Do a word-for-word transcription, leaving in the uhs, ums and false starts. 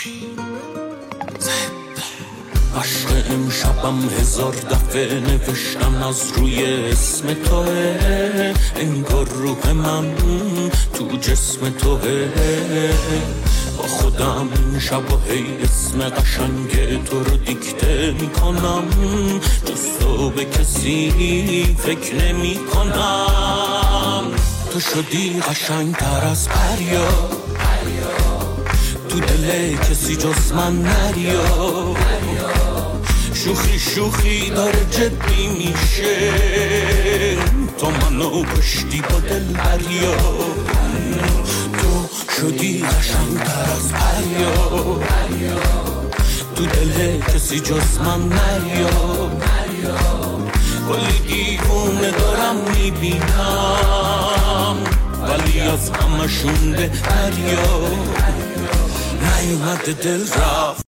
عشق امشبم هزار دفعه نوشتم از روی اسم توه، انگار روح من تو جسم توه. با خودم شب و هی اسم قشنگ تو رو دیکته میکنم، جز تو به کسی فکر نمی کنم. تو شدی قشنگ تر از پریا، تو دل کسی جز من نریا. شوخی شوخی داره جدی میشه، تو منو کشتی با دل بریا. تو شدی قشنگ تر از پریا، تو دل کسی جز من نریا. کلی دیوونه دارم میبینم، ولی از همشون بهتریا. نیومده دل رفت